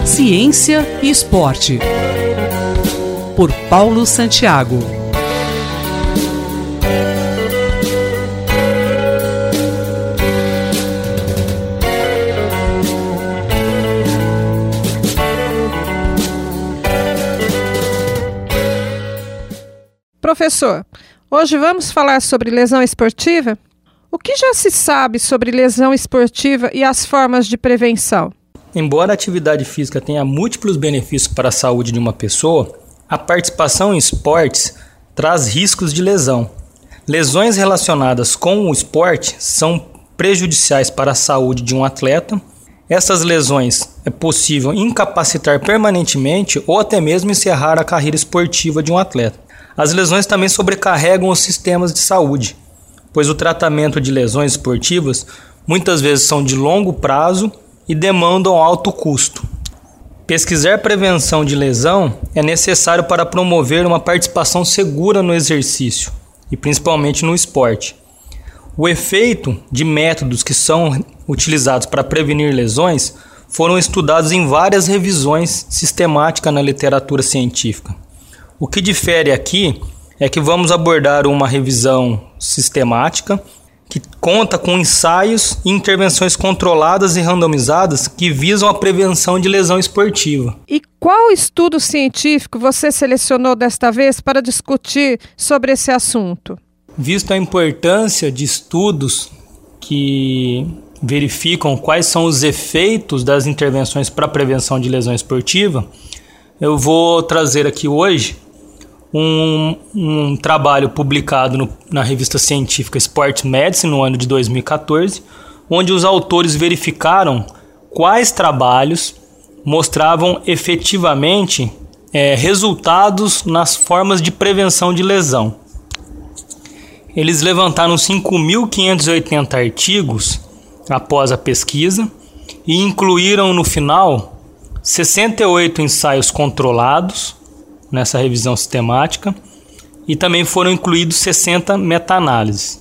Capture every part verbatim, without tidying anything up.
Ciência e Esporte, por Paulo Santiago. Professor, hoje vamos falar sobre lesão esportiva? O que já se sabe sobre lesão esportiva e as formas de prevenção? Embora a atividade física tenha múltiplos benefícios para a saúde de uma pessoa, a participação em esportes traz riscos de lesão. Lesões relacionadas com o esporte são prejudiciais para a saúde de um atleta. Essas lesões é possível incapacitar permanentemente ou até mesmo encerrar a carreira esportiva de um atleta. As lesões também sobrecarregam os sistemas de saúde, pois o tratamento de lesões esportivas muitas vezes são de longo prazo e demandam alto custo. Pesquisar prevenção de lesão é necessário para promover uma participação segura no exercício e principalmente no esporte. O efeito de métodos que são utilizados para prevenir lesões foram estudados em várias revisões sistemáticas na literatura científica. O que difere aqui é que vamos abordar uma revisão sistemática que conta com ensaios e intervenções controladas e randomizadas que visam a prevenção de lesão esportiva. E qual estudo científico você selecionou desta vez para discutir sobre esse assunto? Visto a importância de estudos que verificam quais são os efeitos das intervenções para a prevenção de lesão esportiva, eu vou trazer aqui hoje Um, um trabalho publicado no, na revista científica Sport Medicine no ano de dois mil e quatorze, onde os autores verificaram quais trabalhos mostravam efetivamente é, resultados nas formas de prevenção de lesão. Eles levantaram cinco mil quinhentos e oitenta artigos após a pesquisa e incluíram no final sessenta e oito ensaios controlados nessa revisão sistemática, e também foram incluídos sessenta meta-análises.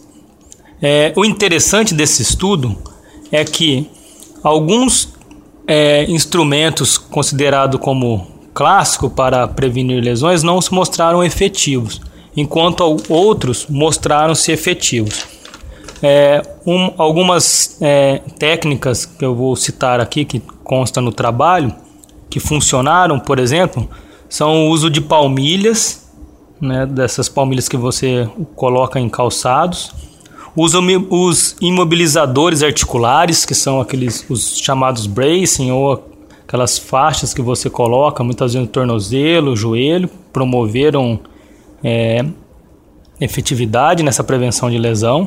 É, o interessante desse estudo é que alguns é, instrumentos considerados como clássicos para prevenir lesões não se mostraram efetivos, enquanto outros mostraram-se efetivos. É, um, algumas é, técnicas que eu vou citar aqui, que constam no trabalho, que funcionaram, por exemplo, são o uso de palmilhas, né, dessas palmilhas que você coloca em calçados, usa os imobilizadores articulares, que são aqueles os chamados bracing, ou aquelas faixas que você coloca muitas vezes no tornozelo, joelho, promoveram é, efetividade nessa prevenção de lesão.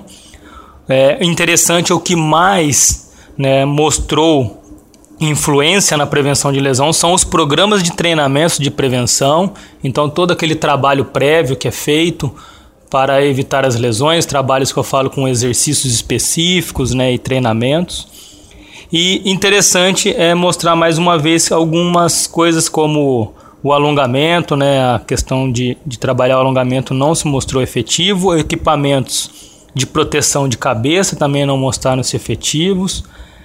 É interessante, o que mais, né, mostrou influência na prevenção de lesão são os programas de treinamento de prevenção. Então todo aquele trabalho prévio que é feito para evitar as lesões, trabalhos que eu falo com exercícios específicos, né, e treinamentos. E interessante é mostrar mais uma vez algumas coisas como o alongamento, né, a questão de, de trabalhar o alongamento não se mostrou efetivo, equipamentos de proteção de cabeça também não mostraram-se efetivos.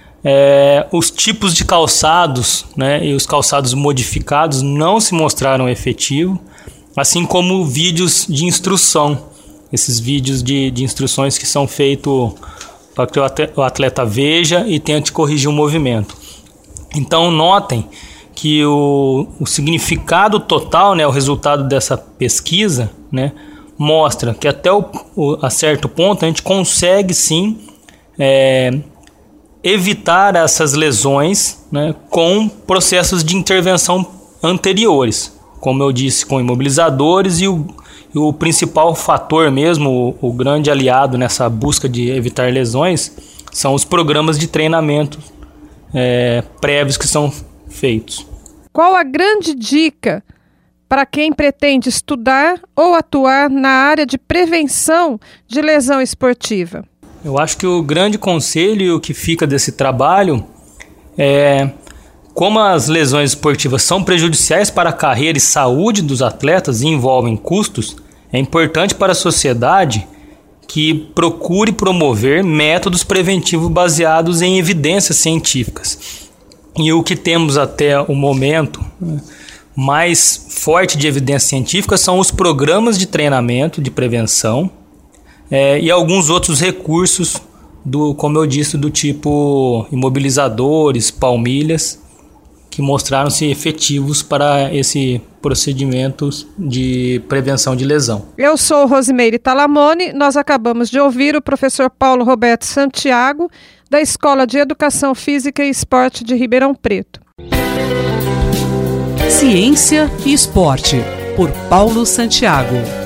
É, os tipos de calçados, né, e os calçados modificados não se mostraram efetivos, assim como vídeos de instrução, esses vídeos de, de instruções que são feitos para que o atleta veja e tente corrigir o movimento. Então notem que o, o significado total, né, o resultado dessa pesquisa, né, mostra que até o, o, a certo ponto a gente consegue sim é, evitar essas lesões, né, com processos de intervenção anteriores, como eu disse, com imobilizadores, e o, e o principal fator mesmo, o, o grande aliado nessa busca de evitar lesões, são os programas de treinamento é, prévios que são feitos. Qual a grande dica para quem pretende estudar ou atuar na área de prevenção de lesão esportiva? Eu acho que o grande conselho e o que fica desse trabalho é: como as lesões esportivas são prejudiciais para a carreira e saúde dos atletas e envolvem custos, é importante para a sociedade que procure promover métodos preventivos baseados em evidências científicas. E o que temos até o momento mais forte de evidência científica são os programas de treinamento de prevenção é, e alguns outros recursos, do, como eu disse, do tipo imobilizadores, palmilhas, que mostraram-se efetivos para esse procedimento de prevenção de lesão. Eu sou Rosimeire Talamone, nós acabamos de ouvir o professor Paulo Roberto Santiago, da Escola de Educação Física e Esporte de Ribeirão Preto. Ciência e Esporte, por Paulo Santiago.